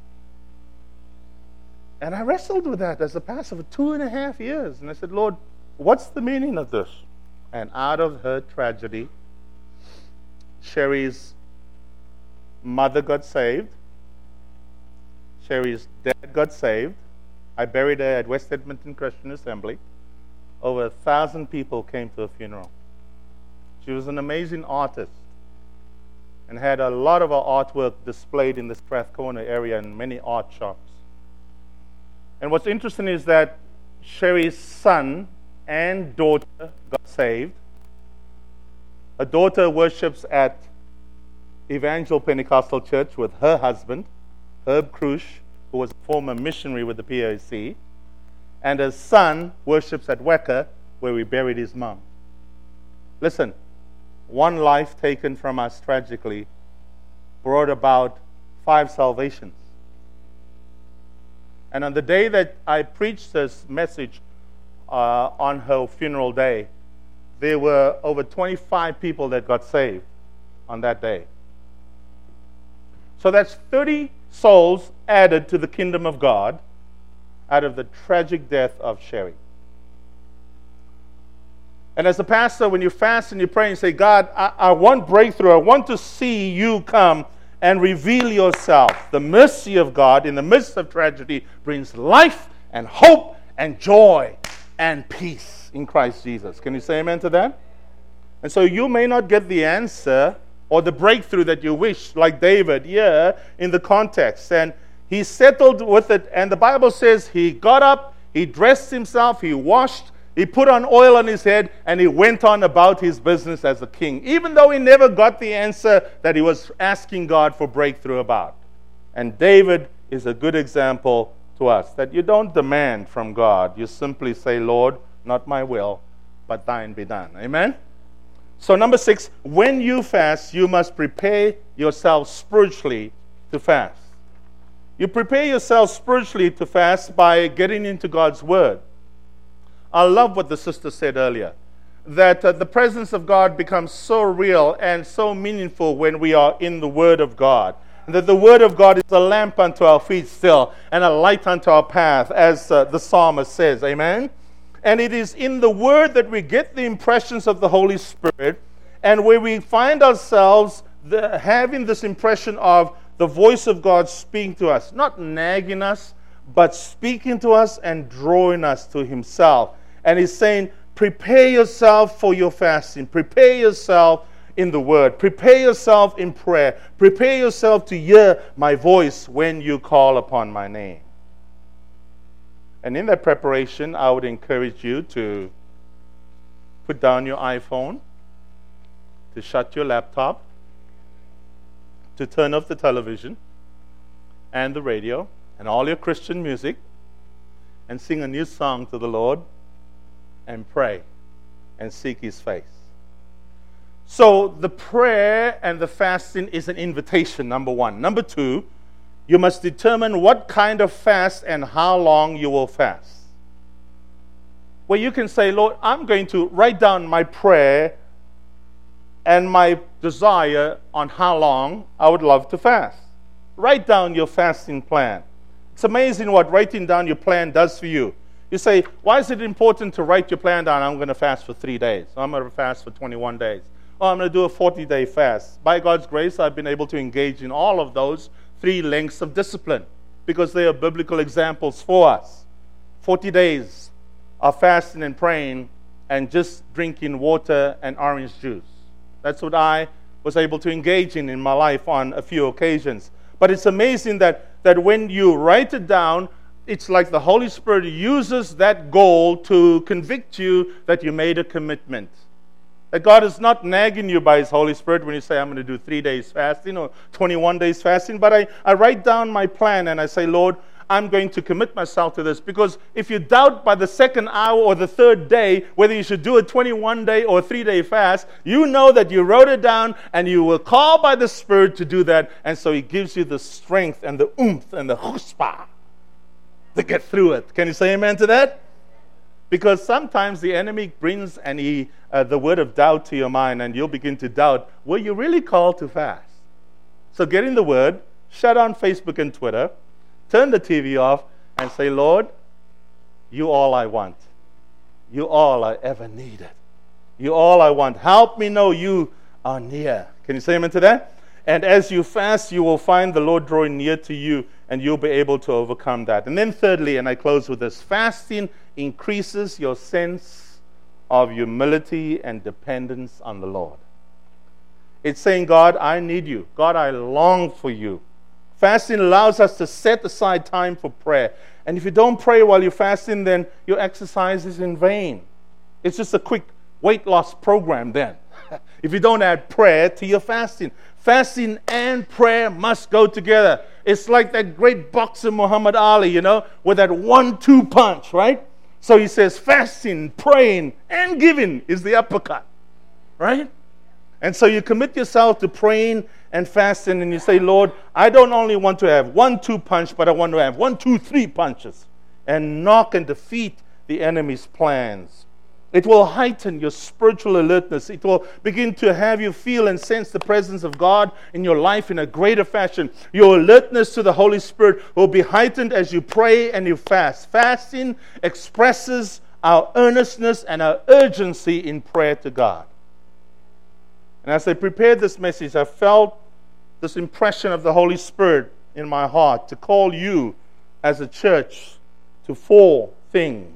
And I wrestled with that as a pastor for 2.5 years. And I said, Lord, what's the meaning of this? And out of her tragedy, Sherry's mother got saved. Sherry's dad got saved. I buried her at West Edmonton Christian Assembly. Over 1,000 people came to her funeral. She was an amazing artist and had a lot of her artwork displayed in the Strathcona area in many art shops. And what's interesting is that Sherry's son and daughter got saved. Her daughter worships at Evangel Pentecostal Church with her husband, Herb Krush, who was a former missionary with the PAC. And her son worships at Weka, where we buried his mom. Listen, one life taken from us tragically brought about 5 salvations. And on the day that I preached this message on her funeral day, there were over 25 people that got saved on that day. So that's 30 souls added to the kingdom of God out of the tragic death of Sherry. And as a pastor, when you fast and you pray and say, God, I want breakthrough. I want to see you come and reveal yourself. The mercy of God in the midst of tragedy brings life and hope and joy and peace in Christ Jesus. Can you say amen to that? And so you may not get the answer or the breakthrough that you wish, like David here in the context. And he settled with it. And the Bible says he got up, he dressed himself, he washed, he put on oil on his head, and he went on about his business as a king, even though he never got the answer that he was asking God for breakthrough about. And David is a good example to us, that you don't demand from God. You simply say, Lord, not my will, but thine be done. Amen? So number 6, when you fast, you must prepare yourself spiritually to fast. You prepare yourself spiritually to fast by getting into God's Word. I love what the sister said earlier, that the presence of God becomes so real and so meaningful when we are in the Word of God. And that the Word of God is a lamp unto our feet still and a light unto our path, as the psalmist says. Amen? And it is in the Word that we get the impressions of the Holy Spirit, and where we find ourselves having this impression of the voice of God speaking to us, not nagging us, but speaking to us and drawing us to Himself. And He's saying, prepare yourself for your fasting. Prepare yourself in the Word. Prepare yourself in prayer. Prepare yourself to hear my voice when you call upon my name. And in that preparation, I would encourage you to put down your iPhone, to shut your laptop, to turn off the television and the radio and all your Christian music, and sing a new song to the Lord, and pray and seek His face. So the prayer and the fasting is an invitation, number 1. Number 2, you must determine what kind of fast and how long you will fast. Where you can say, Lord, I'm going to write down my prayer and my desire on how long I would love to fast. Write down your fasting plan. It's amazing what writing down your plan does for you. You say, why is it important to write your plan down? I'm going to fast for 3 days. I'm going to fast for 21 days. Oh, I'm going to do a 40-day fast. By God's grace, I've been able to engage in all of those 3 lengths of discipline because they are biblical examples for us. 40 days of fasting and praying and just drinking water and orange juice. That's what I was able to engage in my life on a few occasions. But it's amazing that when you write it down, it's like the Holy Spirit uses that goal to convict you that you made a commitment. That God is not nagging you by His Holy Spirit when you say, I'm going to do 3 days fasting or 21 days fasting. But I write down my plan and I say, Lord, I'm going to commit myself to this. Because if you doubt by the second hour or the third day whether you should do a 21-day or 3-day fast, you know that you wrote it down and you were called by the Spirit to do that. And so He gives you the strength and the oomph and the chutzpah to get through it. Can you say amen to that? Because sometimes the enemy brings the word of doubt to your mind, and you'll begin to doubt, were you really called to fast? So get in the Word, shut down Facebook and Twitter, turn the TV off, and say, Lord, you all I want. You all I ever needed. You all I want. Help me know you are near. Can you say amen to that? And as you fast, you will find the Lord drawing near to you, and you'll be able to overcome that. And then thirdly, and I close with this, fasting increases your sense of humility and dependence on the Lord. It's saying, God, I need you. God, I long for you. Fasting allows us to set aside time for prayer. And if you don't pray while you're fasting, then your exercise is in vain. It's just a quick weight loss program then. If you don't add prayer to your fasting. Fasting and prayer must go together. It's like that great boxer Muhammad Ali, with that 1-2 punch, right? So he says fasting, praying, and giving is the uppercut, right? And so you commit yourself to praying and fasting, and you say, Lord, I don't only want to have 1-2 punch, but I want to have 1-2-3 punches and knock and defeat the enemy's plans. It will heighten your spiritual alertness. It will begin to have you feel and sense the presence of God in your life in a greater fashion. Your alertness to the Holy Spirit will be heightened as you pray and you fast. Fasting expresses our earnestness and our urgency in prayer to God. And as I prepared this message, I felt this impression of the Holy Spirit in my heart to call you as a church to 4 things.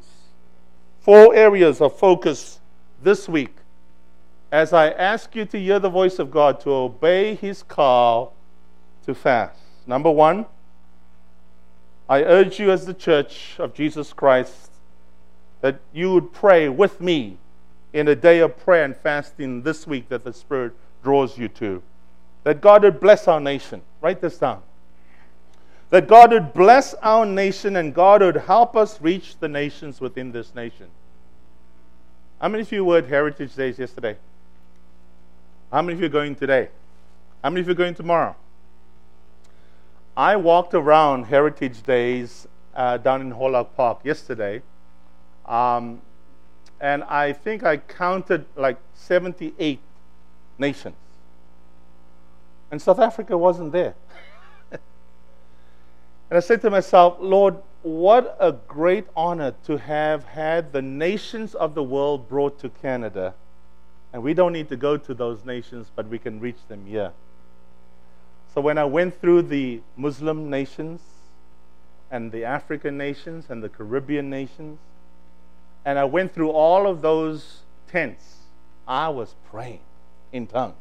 4 areas of focus this week as I ask you to hear the voice of God, to obey His call to fast. Number 1, I urge you as the church of Jesus Christ that you would pray with me in a day of prayer and fasting this week that the Spirit draws you to. That God would bless our nation. Write this down. That God would bless our nation and God would help us reach the nations within this nation. How many of you were at Heritage Days yesterday? How many of you are going today? How many of you are going tomorrow? I walked around Heritage Days down in Holag Park yesterday, and I think I counted like 78 nations. And South Africa wasn't there. And I said to myself, Lord, what a great honor to have had the nations of the world brought to Canada. And we don't need to go to those nations, but we can reach them here. So when I went through the Muslim nations and the African nations and the Caribbean nations, and I went through all of those tents, I was praying in tongues.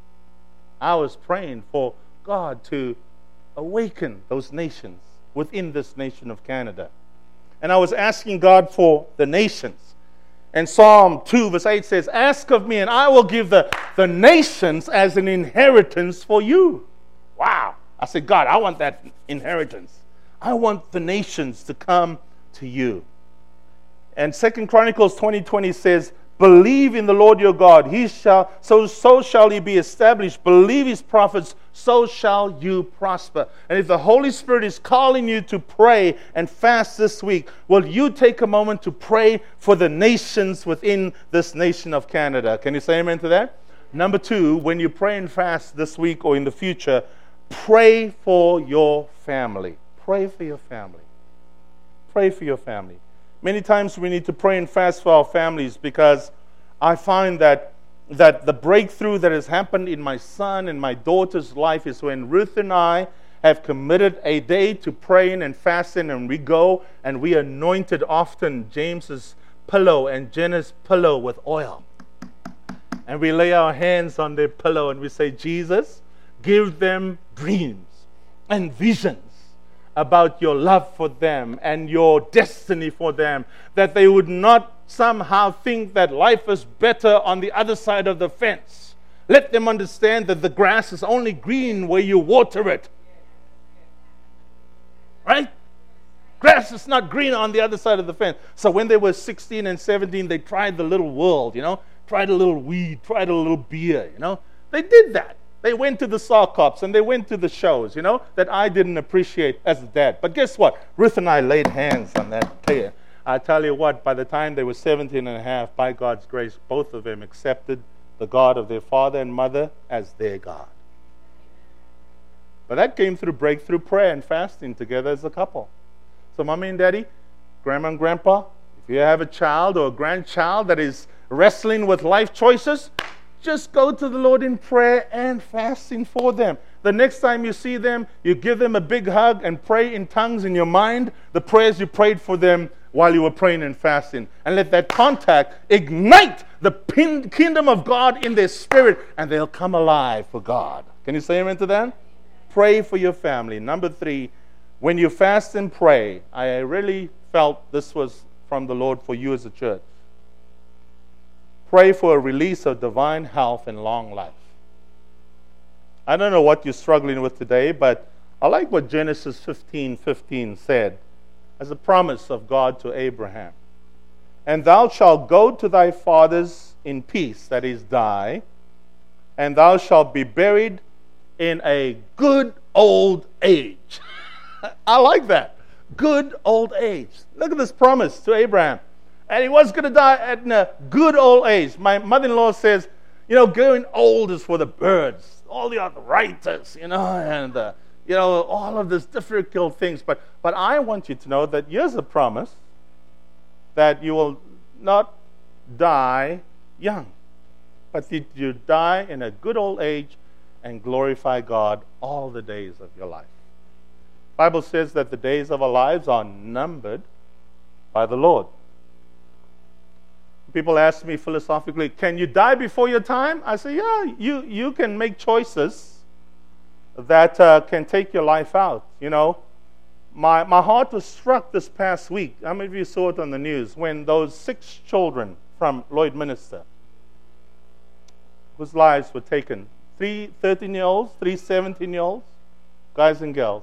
I was praying for God to awaken those nations within this nation of Canada. And I was asking God for the nations. And Psalm 2 verse 8 says, ask of me and I will give the nations as an inheritance for you. Wow. I said, God, I want that inheritance. I want the nations to come to you. And 2 Chronicles 20:20 says, believe in the Lord your God, so shall he be established. Believe his prophets, so shall you prosper. And if the Holy Spirit is calling you to pray and fast this week, will you take a moment to pray for the nations within this nation of Canada? Can you say amen to that? Number 2, when you pray and fast this week or in the future, pray for your family. Pray for your family. Pray for your family. Many times we need to pray and fast for our families because I find that the breakthrough that has happened in my son and my daughter's life is when Ruth and I have committed a day to praying and fasting, and we go and we anointed often James's pillow and Jenna's pillow with oil. And we lay our hands on their pillow and we say, Jesus, give them dreams. and visions about your love for them and your destiny for them, that they would not somehow think that life is better on the other side of the fence. Let them understand that the grass is only green where you water it. Right? Grass is not green on the other side of the fence. So when they were 16 and 17, they tried the little world, tried a little weed, tried a little beer, They did that. They went to the sock hops and they went to the shows, that I didn't appreciate as a dad. But guess what? Ruth and I laid hands on that pair. I tell you what, by the time they were 17 and a half, by God's grace, both of them accepted the God of their father and mother as their God. But that came through breakthrough prayer and fasting together as a couple. So mommy and daddy, grandma and grandpa, if you have a child or a grandchild that is wrestling with life choices, just go to the Lord in prayer and fasting for them. The next time you see them, you give them a big hug and pray in tongues in your mind the prayers you prayed for them while you were praying and fasting. And let that contact ignite the kingdom of God in their spirit, and they'll come alive for God. Can you say amen to that? Pray for your family. Number 3, when you fast and pray, I really felt this was from the Lord for you as a church. Pray for a release of divine health and long life. I don't know what you're struggling with today, but I like what Genesis 15:15 said as a promise of God to Abraham. And thou shalt go to thy fathers in peace, that is, die, and thou shalt be buried in a good old age. I like that. Good old age. Look at this promise to Abraham. And he was going to die at a good old age. My mother-in-law says, going old is for the birds, all the arthritis, and all of these difficult things. But I want you to know that here's a promise that you will not die young, but that you die in a good old age and glorify God all the days of your life. The Bible says that the days of our lives are numbered by the Lord. People ask me philosophically, can you die before your time? I say, yeah, you can make choices that can take your life out. My heart was struck this past week. How many of you saw it on the news when those 6 children from Lloydminster, whose lives were taken, 3 13-year-olds, 3 17-year-olds, guys and girls.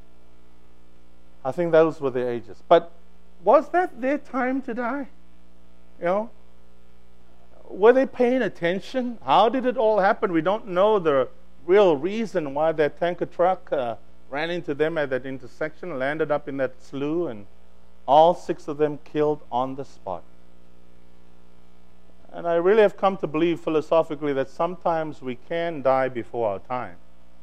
I think those were their ages. But was that their time to die? Were they paying attention? How did it all happen? We don't know the real reason why that tanker truck ran into them at that intersection, landed up in that slough, and all 6 of them killed on the spot. And I really have come to believe philosophically that sometimes we can die before our time.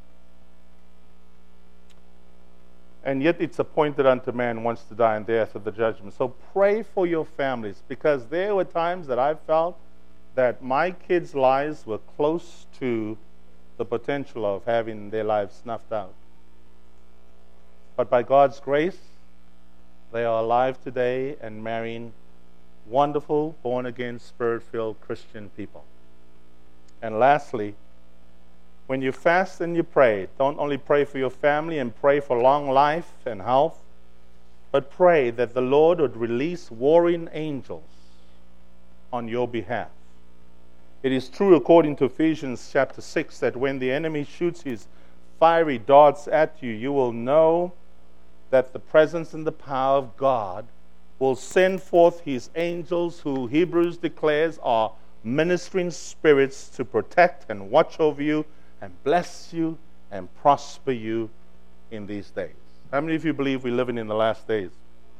And yet it's appointed unto man once to die, and thereafter the judgment. So pray for your families, because there were times that I felt that my kids' lives were close to the potential of having their lives snuffed out. But by God's grace, they are alive today and marrying wonderful, born-again, Spirit-filled Christian people. And lastly, when you fast and you pray, don't only pray for your family and pray for long life and health, but pray that the Lord would release warring angels on your behalf. It is true, according to Ephesians chapter 6, that when the enemy shoots his fiery darts at you, you will know that the presence and the power of God will send forth his angels, who Hebrews declares are ministering spirits, to protect and watch over you and bless you and prosper you in these days. How many of you believe we're living in the last days?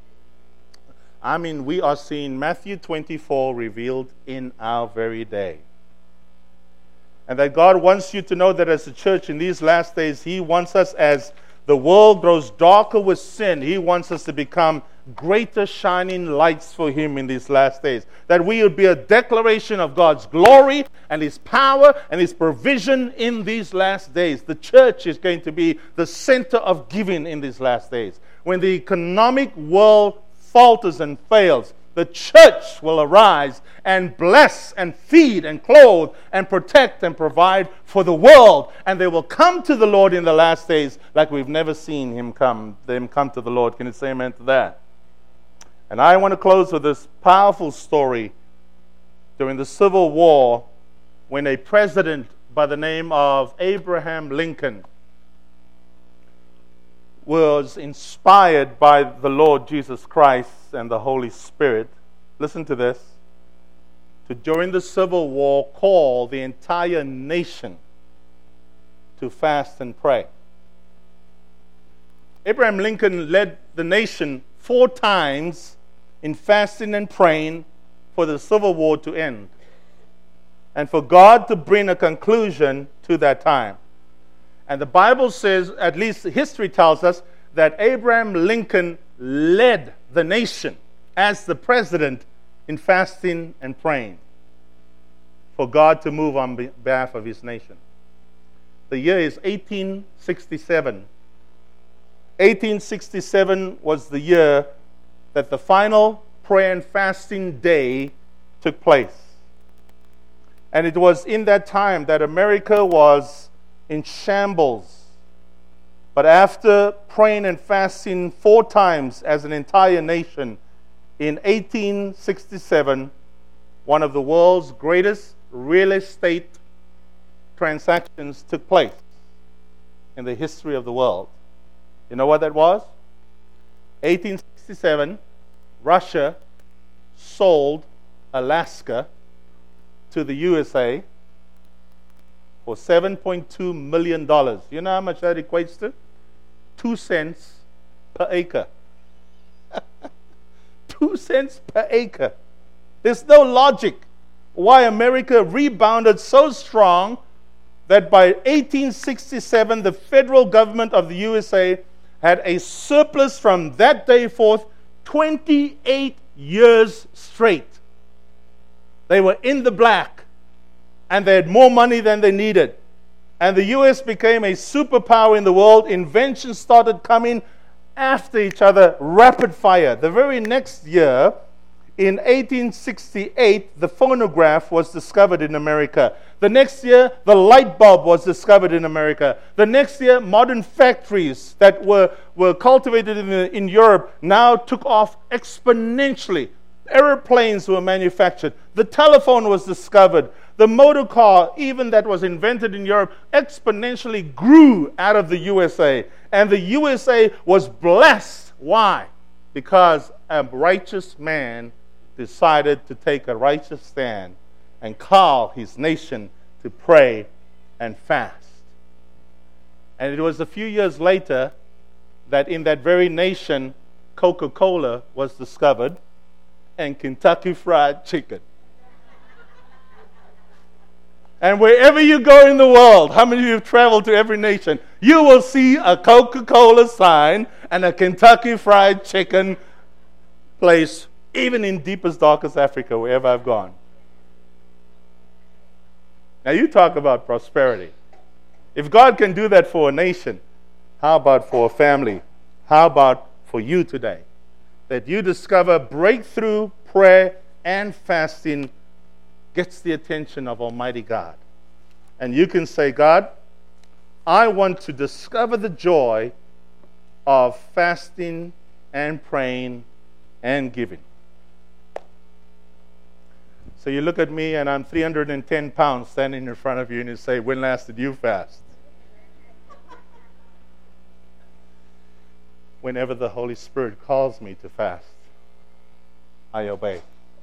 We are seeing Matthew 24 revealed in our very day. And that God wants you to know that as a church in these last days, he wants us, as the world grows darker with sin, he wants us to become greater shining lights for him in these last days. That we would be a declaration of God's glory and his power and his provision in these last days. The church is going to be the center of giving in these last days. When the economic world falters and fails, the church will arise and bless and feed and clothe and protect and provide for the world. And they will come to the Lord in the last days like we've never seen them come to the Lord. Can you say amen to that? And I want to close with this powerful story during the Civil War when a president by the name of Abraham Lincoln was inspired by the Lord Jesus Christ and the Holy Spirit. Listen to this. To, during the Civil War, call the entire nation to fast and pray. Abraham Lincoln led the nation 4 times in fasting and praying for the Civil War to end and for God to bring a conclusion to that time. And the Bible says, at least history tells us, that Abraham Lincoln led the nation as the president in fasting and praying for God to move on behalf of his nation. The year is 1867. 1867 was the year that the final prayer and fasting day took place. And it was in that time that America was in shambles. But after praying and fasting 4 times as an entire nation, in 1867, one of the world's greatest real estate transactions took place in the history of the world. You know what that was? 1867, Russia sold Alaska to the USA for $7.2 million. You know how much that equates to? 2 cents per acre. 2 cents per acre. There's no logic why America rebounded so strong that by 1867, the federal government of the USA had a surplus from that day forth 28 years straight. They were in the black, and they had more money than they needed. And the US became a superpower in the world. Inventions started coming after each other, rapid fire. The very next year, in 1868, the phonograph was discovered in America. The next year, the light bulb was discovered in America. The next year, modern factories that were cultivated in Europe now took off exponentially. Airplanes were manufactured. The telephone was discovered. The motor car, even that was invented in Europe, exponentially grew out of the USA. And the USA was blessed. Why? Because a righteous man decided to take a righteous stand and call his nation to pray and fast. And it was a few years later that in that very nation, Coca-Cola was discovered and Kentucky Fried Chicken. And wherever you go in the world, how many of you have traveled to every nation, you will see a Coca-Cola sign and a Kentucky Fried Chicken place, even in deepest, darkest Africa, wherever I've gone. Now you talk about prosperity. If God can do that for a nation, how about for a family? How about for you today? That you discover breakthrough prayer and fasting gets the attention of Almighty God. And you can say, God, I want to discover the joy of fasting and praying and giving. So you look at me and I'm 310 pounds standing in front of you and you say, when last did you fast? Whenever the Holy Spirit calls me to fast, I obey.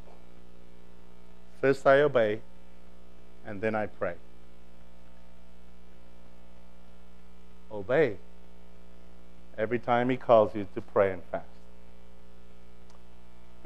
First I obey, and then I pray. Obey every time He calls you to pray and fast.